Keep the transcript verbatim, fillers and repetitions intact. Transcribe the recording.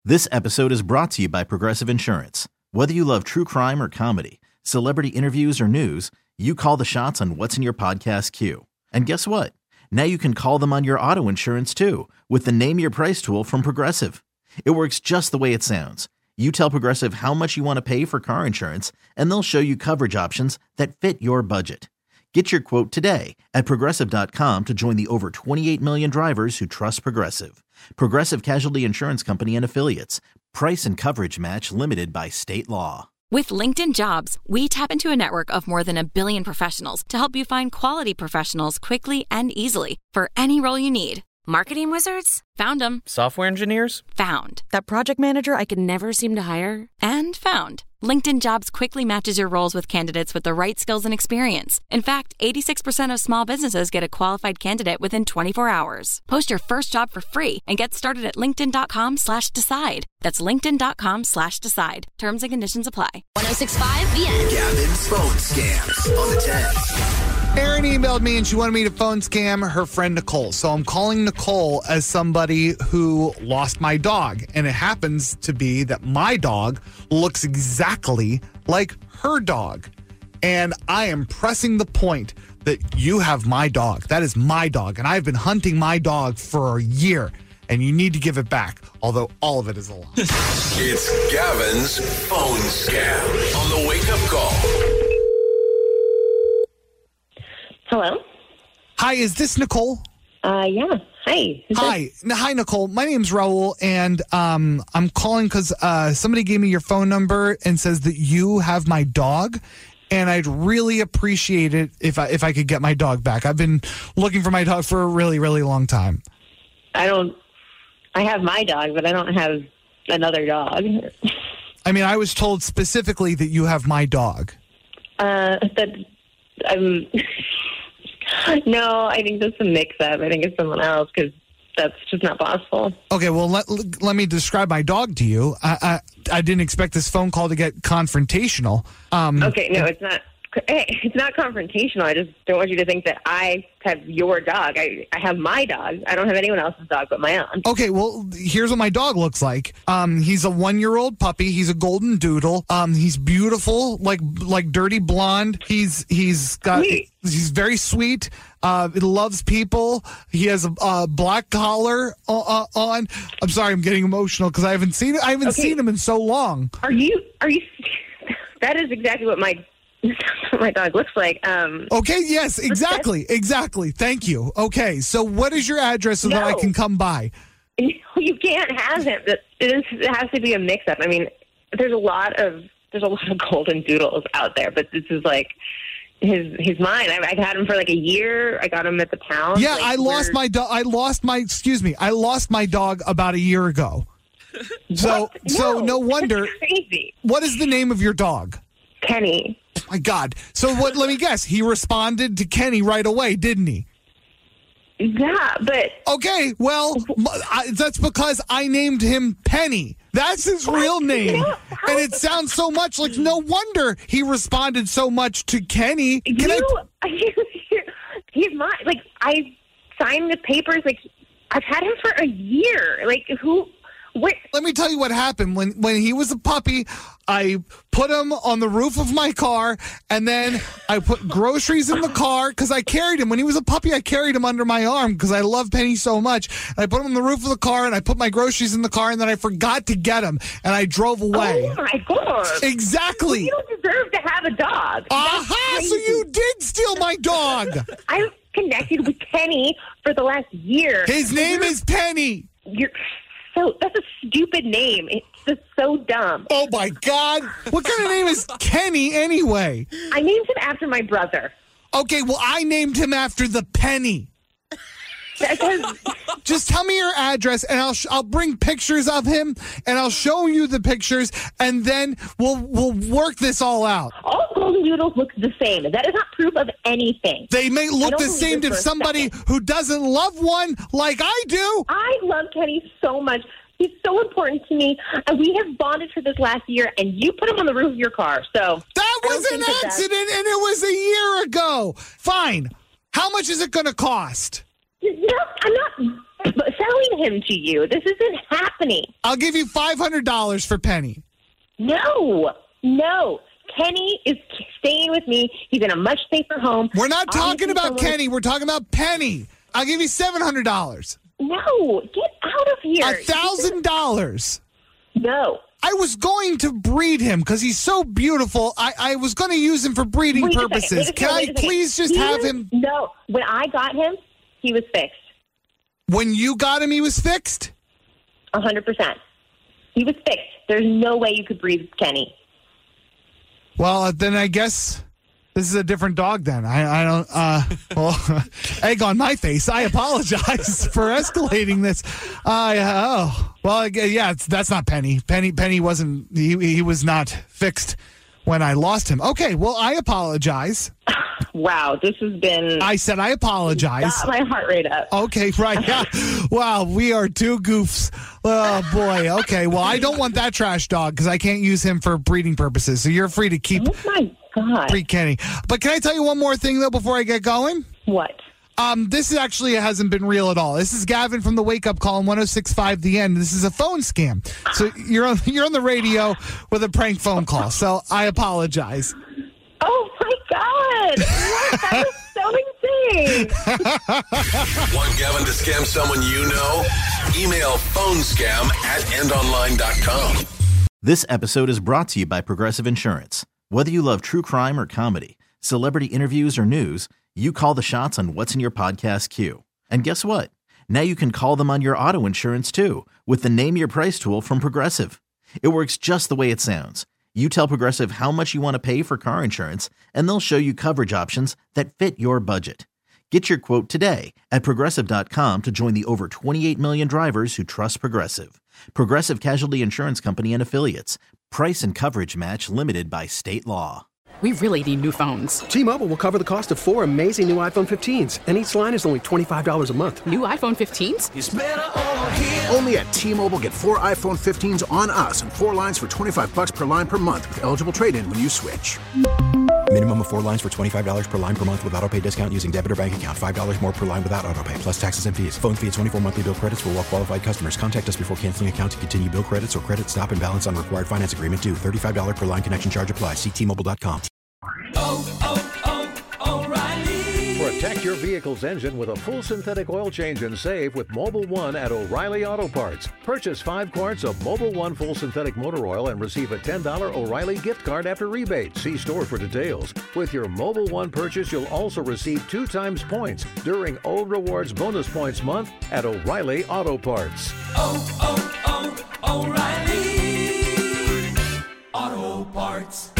This episode is brought to you by Progressive Insurance. Whether you love true crime or comedy, celebrity interviews or news, you call the shots on what's in your podcast queue. And guess what? Now you can call them on your auto insurance too with the Name Your Price tool from Progressive. It works just the way it sounds. You tell Progressive how much you want to pay for car insurance, and they'll show you coverage options that fit your budget. Get your quote today at Progressive dot com to join the over twenty-eight million drivers who trust Progressive. Progressive Casualty Insurance Company and Affiliates. Price and coverage match limited by state law. With LinkedIn Jobs, we tap into a network of more than a billion professionals to help you find quality professionals quickly and easily for any role you need. Marketing wizards? Found them. Software engineers? Found. That project manager I could never seem to hire? And found. LinkedIn Jobs quickly matches your roles with candidates with the right skills and experience. In fact, eighty-six percent of small businesses get a qualified candidate within twenty-four hours. Post your first job for free and get started at linkedin.com slash decide. That's linkedin.com slash decide. Terms and conditions apply. one oh six point five The End. Gavin's phone scams on the ten. Erin emailed me and she wanted me to phone scam her friend Nicole. So I'm calling Nicole as somebody who lost my dog. And it happens to be that my dog looks exactly like her dog. And I am pressing the point that you have my dog. That is my dog. And I've been hunting my dog for a year. And you need to give it back, although all of it is a lie. It's Gavin's phone scam on the Wake Up Call. Hello? Hi, is this Nicole? Uh, yeah. Hi. Who's Hi. N- Hi, Nicole. My name's Raul, and um, I'm calling because uh, somebody gave me your phone number and says that you have my dog, and I'd really appreciate it if I if I could get my dog back. I've been looking for my dog for a really, really long time. I don't... I have my dog, but I don't have another dog. I mean, I was told specifically that you have my dog. Uh, that... I'm... No, I think that's a mix-up. I think it's someone else because that's just not possible. Okay, well, let, let me describe my dog to you. I, I I didn't expect this phone call to get confrontational. Um, okay, no, it's not. Hey, it's not confrontational. I just don't want you to think that I have your dog. I, I have my dog. I don't have anyone else's dog but my own. Okay, well, here's what my dog looks like. Um, he's a one-year-old puppy. He's a golden doodle. Um, he's beautiful, like like dirty blonde. He's he's got Sweet. he's very sweet. Uh, he loves people. He has a, a black collar uh, on. I'm sorry, I'm getting emotional because I haven't seen I haven't Okay. seen him in so long. Are you? Are you? That is exactly what my what my dog looks like. Um, Okay, yes, exactly, exactly. Thank you. Okay, so what is your address so that I No. can come by? You can't have him. It is- it has to be a mix-up. I mean, there's a lot of there's a lot of golden doodles out there, but this is like his he's mine. I've, I've had him for like a year. I got him at the pound. Yeah, Like, I lost we're- my dog. I lost my. Excuse me. I lost my dog about a year ago. So, What? so no wonder. That's crazy. What is the name of your dog? Kenny. My God. So what? Let me guess. He responded to Kenny right away, didn't he? Yeah, but Okay. Well, m- I, that's because I named him Penny. That's his real name, No, how- and it sounds so much like. No wonder he responded so much to Kenny. Can you, I? he's mine. Like I signed the papers. Like I've had him for a year. Like who? What? Let me tell you what happened when when he was a puppy. I put him on the roof of my car, and then I put groceries in the car because I carried him when he was a puppy. I carried him under my arm because I love Penny so much. And I put him on the roof of the car, and I put my groceries in the car, and then I forgot to get him, and I drove away. Oh my god! Exactly. You don't deserve to have a dog. That's Aha! So crazy. you did steal my dog. I've connected with Kenny for the last year. His name is Penny. You're so that's a stupid name. It's just so dumb. Oh my God! What kind of name is Kenny anyway? I named him after my brother. Okay, well I named him after the penny. That does, Just tell me your address, and I'll sh- I'll bring pictures of him, and I'll show you the pictures, and then we'll we'll work this all out. all golden doodles look the same. That is not proof of anything. They may I look don't the believe same this to for a somebody second. who doesn't love one like I do. I love Kenny so much. He's so important to me, and we have bonded for this last year, and you put him on the roof of your car. So That I don't was an think that that's- accident, and it was a year ago. Fine. How much is it going to cost? No, I'm not selling him to you. This isn't happening. I'll give you five hundred dollars for Penny. No, no. Kenny is staying with me. He's in a much safer home. We're not talking Obviously about someone- Kenny. We're talking about Penny. I'll give you seven hundred dollars. No, get out of here. A thousand dollars. No. I was going to breed him because he's so beautiful. I, I was going to use him for breeding Wait a second, purposes. wait a second, Can I wait a second. please just He have was- him? No. When I got him, he was fixed. When you got him, he was fixed? A hundred percent. He was fixed. There's no way you could breed Kenny. Well, then I guess this is a different dog then. I, I don't, uh, well, egg on my face. I apologize for escalating this. Uh, oh, well, yeah, it's, that's not Penny. Penny, Penny wasn't, he, he was not fixed when I lost him. Okay, well, I apologize. Wow, this has been... I said I apologize. got my heart rate up. Okay, right. Yeah. Wow, we are two goofs. Oh, boy. Okay, well, I don't want that trash dog because I can't use him for breeding purposes. So you're free to keep Oh, my God. breed Kenny. But can I tell you one more thing, though, before I get going? What? Um, this actually hasn't been real at all. This is Gavin from the Wake Up Call on one oh six point five The End. This is a phone scam. So you're on, you're on the radio with a prank phone call. So I apologize. Oh, my God. What? That was so insane. Want Gavin to scam someone you know? Email phonescam at end online dot com. This episode is brought to you by Progressive Insurance. Whether you love true crime or comedy, celebrity interviews or news, you call the shots on what's in your podcast queue. And guess what? Now you can call them on your auto insurance too with the Name Your Price tool from Progressive. It works just the way it sounds. You tell Progressive how much you want to pay for car insurance, and they'll show you coverage options that fit your budget. Get your quote today at Progressive dot com to join the over twenty-eight million drivers who trust Progressive. Progressive Casualty Insurance Company and Affiliates. Price and coverage match limited by state law. We really need new phones. T-Mobile will cover the cost of four amazing new iPhone fifteens, and each line is only twenty-five dollars a month. New iPhone fifteens? It's better over here. Only at T-Mobile, get four iPhone fifteens on us and four lines for twenty-five dollars per line per month with eligible trade-in when you switch. Minimum of four lines for twenty-five dollars per line per month with autopay discount using debit or bank account. five dollars more per line without autopay, plus taxes and fees. Phone fee at twenty-four monthly bill credits for well-qualified customers. Contact us before canceling account to continue bill credits or credit stop and balance on required finance agreement due. thirty-five dollars per line connection charge applies. See T Mobile dot com. Oh, oh, oh, O'Reilly. Protect your vehicle's engine with a full synthetic oil change and save with Mobil one at O'Reilly Auto Parts. Purchase five quarts of Mobil one full synthetic motor oil and receive a ten dollars O'Reilly gift card after rebate. See store for details. With your Mobil one purchase, you'll also receive two times points during O Rewards Bonus Points Month at O'Reilly Auto Parts. Oh, oh, oh, O'Reilly Auto Parts.